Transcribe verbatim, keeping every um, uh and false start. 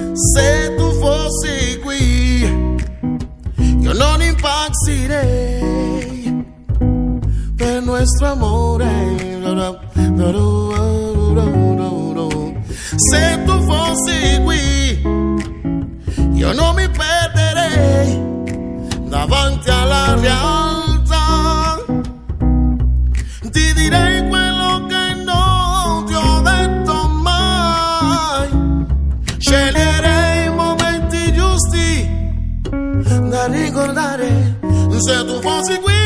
Se tu fossi qui, io non impazzirei per nostro amore. Se tu fossi qui, io non mi perderei davanti alla realtà. Ti direi quello che non ti ho detto mai. Sceglierei i momenti giusti da ricordare. Se tu fossi qui,